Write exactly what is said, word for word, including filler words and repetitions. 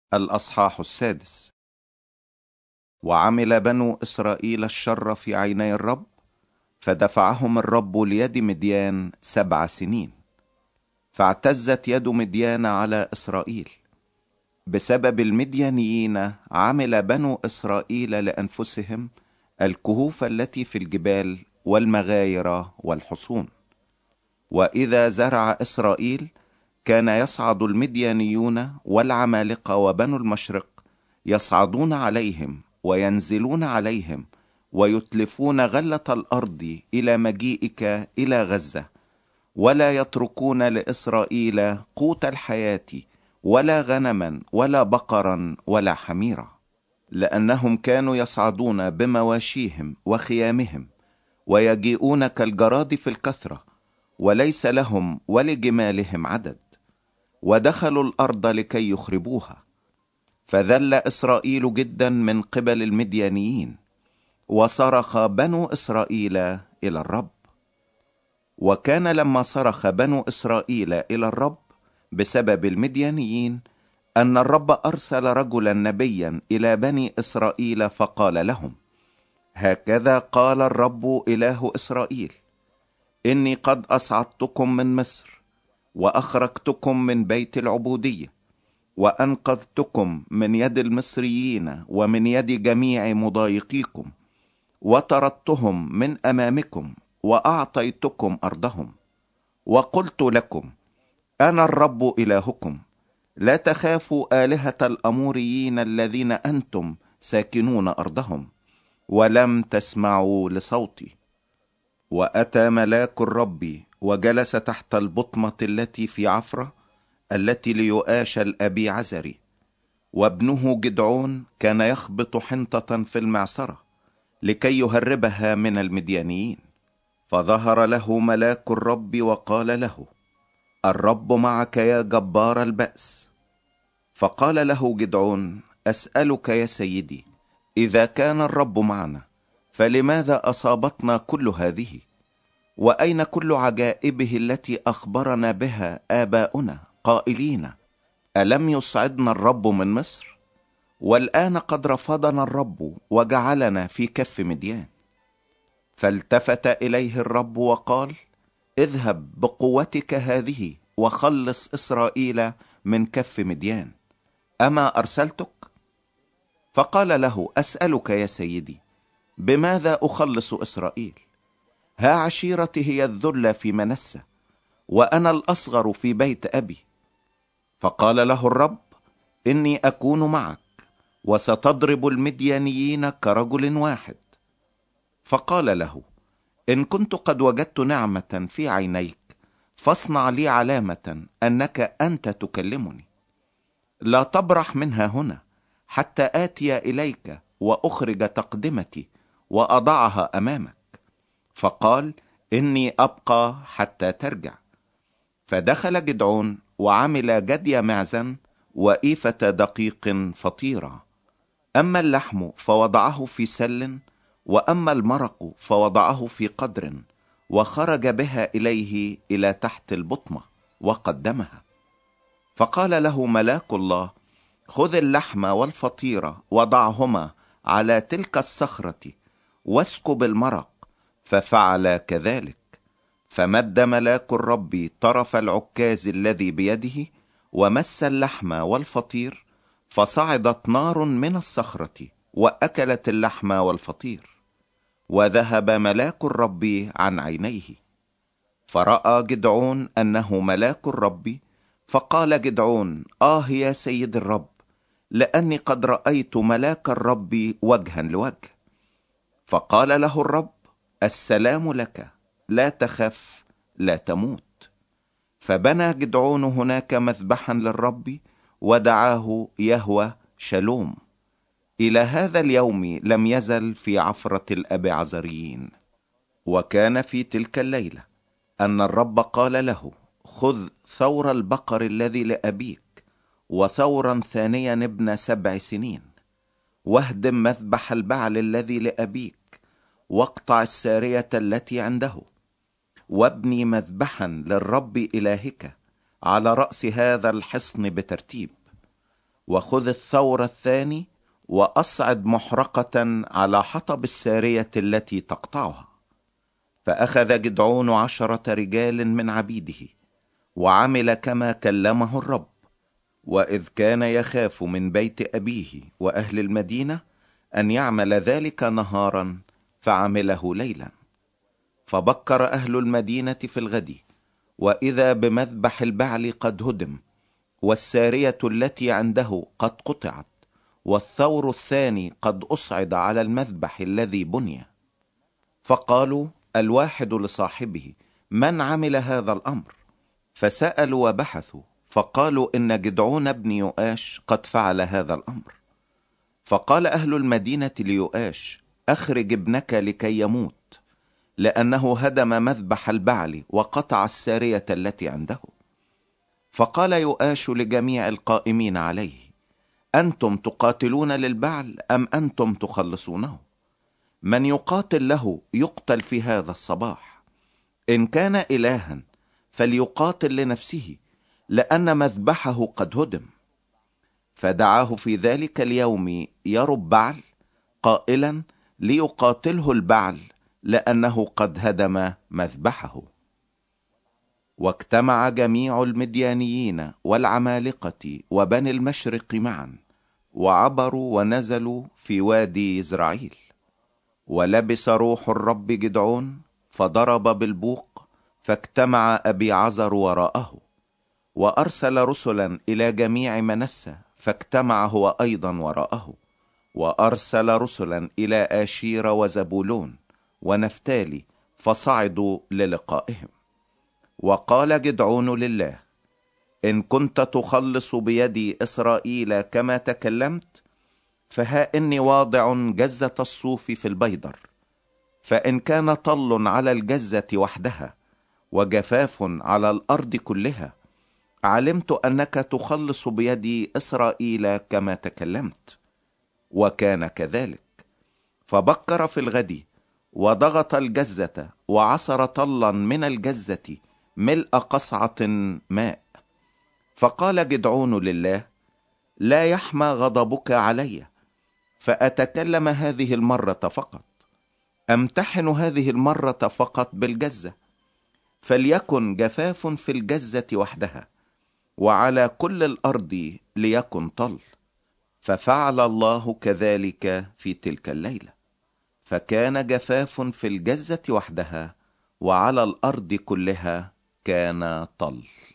الأصحاح السادس. وعمل بنو إسرائيل الشر في عيني الرب، فدفعهم الرب ليد مديان سبع سنين، فاعتزت يد مديان على إسرائيل. بسبب المديانيين عمل بنو إسرائيل لأنفسهم الكهوف التي في الجبال والمغاير والحصون. وإذا زرع إسرائيل كان يصعد المديانيون والعمالقة وبنو المشرق يصعدون عليهم وينزلون عليهم ويتلفون غلة الأرض إلى مجيئك إلى غزة، ولا يتركون لإسرائيل قوت الحياة ولا غنما ولا بقرا ولا حميرا، لأنهم كانوا يصعدون بمواشيهم وخيامهم ويجيئون كالجراد في الكثرة، وليس لهم ولجمالهم عدد، ودخلوا الأرض لكي يخربوها. فذل إسرائيل جدا من قبل المديانيين، وصرخ بنو إسرائيل إلى الرب. وكان لما صرخ بنو إسرائيل إلى الرب بسبب المديانيين أن الرب أرسل رجلا نبيا إلى بني إسرائيل فقال لهم: هكذا قال الرب إله إسرائيل: إني قد أصعدتكم من مصر، وأخرجتكم من بيت العبودية، وأنقذتكم من يد المصريين ومن يد جميع مضايقيكم، وطردتهم من أمامكم وأعطيتكم أرضهم. وقلت لكم: أنا الرب إلهكم، لا تخافوا آلهة الأموريين الذين أنتم ساكنون أرضهم، ولم تسمعوا لصوتي. وأتى ملاك الرب وجلس تحت البطمة التي في عفرة التي ليؤاش الأبي عزري، وابنه جدعون كان يخبط حنطة في المعصرة لكي يهربها من المديانيين. فظهر له ملاك الرب وقال له: الرب معك يا جبار البأس. فقال له جدعون: أسألك يا سيدي، إذا كان الرب معنا فلماذا أصابتنا كل هذه؟ وأين كل عجائبه التي أخبرنا بها آباؤنا قائلين: ألم يصعدنا الرب من مصر؟ والآن قد رفضنا الرب وجعلنا في كف مديان. فالتفت إليه الرب وقال: اذهب بقوتك هذه وخلص إسرائيل من كف مديان، أما أرسلتك؟ فقال له: أسألك يا سيدي، بماذا أخلص إسرائيل؟ ها عشيرتي هي الذل في منسة، وأنا الأصغر في بيت أبي. فقال له الرب: إني أكون معك، وستضرب المديانيين كرجل واحد. فقال له: إن كنت قد وجدت نعمة في عينيك فاصنع لي علامة أنك أنت تكلمني. لا تبرح منها هنا حتى آتي إليك وأخرج تقدمتي وأضعها أمامك. فقال: إني أبقى حتى ترجع. فدخل جدعون وعمل جدي معزا وإيفة دقيق فطيرة، أما اللحم فوضعه في سل، وأما المرق فوضعه في قدر، وخرج بها إليه إلى تحت البطمة وقدمها. فقال له ملاك الله: خذ اللحم والفطيرة وضعهما على تلك الصخرة واسكب المرق. ففعل كذلك. فمد ملاك الرب طرف العكاز الذي بيده ومس اللحم والفطير، فصعدت نار من الصخرة وأكلت اللحم والفطير، وذهب ملاك الرب عن عينيه. فرأى جدعون أنه ملاك الرب، فقال جدعون: آه يا سيد الرب، لأني قد رأيت ملاك الرب وجها لوجه. فقال له الرب: السلام لك، لا تخف، لا تموت. فبنى جدعون هناك مذبحا للرب ودعاه يهوى شلوم. إلى هذا اليوم لم يزل في عفرة الأبيعزريين. وكان في تلك الليلة أن الرب قال له: خذ ثور البقر الذي لأبيك وثورا ثانيا ابن سبع سنين، واهدم مذبح البعل الذي لأبيك، واقطع السارية التي عنده، وابني مذبحا للرب إلهك على رأس هذا الحصن بترتيب. وخذ الثور الثاني وأصعد محرقة على حطب السارية التي تقطعها. فأخذ جدعون عشرة رجال من عبيده وعمل كما كلمه الرب. وإذ كان يخاف من بيت أبيه وأهل المدينة أن يعمل ذلك نهارا فعمله ليلا. فبكر أهل المدينة في الغد، وإذا بمذبح البعل قد هدم، والسارية التي عنده قد قطعت، والثور الثاني قد أصعد على المذبح الذي بني. فقالوا الواحد لصاحبه: من عمل هذا الأمر؟ فسألوا وبحثوا، فقالوا إن جدعون بن يؤاش قد فعل هذا الأمر. فقال أهل المدينة ليؤاش: أخرج ابنك لكي يموت، لأنه هدم مذبح البعل وقطع السارية التي عنده. فقال يؤاش لجميع القائمين عليه: أنتم تقاتلون للبعل أم أنتم تخلصونه؟ من يقاتل له يقتل في هذا الصباح. إن كان إلها فليقاتل لنفسه، لأن مذبحه قد هدم. فدعاه في ذلك اليوم يرب-بعل قائلا: ليقاتله البعل، لأنه قد هدم مذبحه. واجتمع جميع المديانيين والعمالقة وبني المشرق معا، وعبروا ونزلوا في وادي يزرعيل. ولبس روح الرب جدعون فضرب بالبوق، فاجتمع أبي عزر وراءه. وأرسل رسلا إلى جميع منسى، فاجتمع هو أيضا وراءه. وأرسل رسلا إلى آشير وزبولون ونفتالي، فصعدوا للقائهم. وقال جدعون لله: إن كنت تخلص بيدي إسرائيل كما تكلمت، فها إني واضع جزة الصوف في البيدر. فإن كان طل على الجزة وحدها وجفاف على الأرض كلها، علمت أنك تخلص بيدي إسرائيل كما تكلمت. وكان كذلك. فبكر في الغد وضغط الجزة وعصر طلا من الجزة ملء قصعة ماء. فقال جدعون لله: لا يحمى غضبك علي، فأتكلم هذه المرة فقط، أمتحن هذه المرة فقط بالجزة، فليكن جفاف في الجزة وحدها، وعلى كل الأرض ليكن طل. ففعل الله كذلك في تلك الليلة، فكان جفاف في الجزة وحدها، وعلى الأرض كلها كان طل.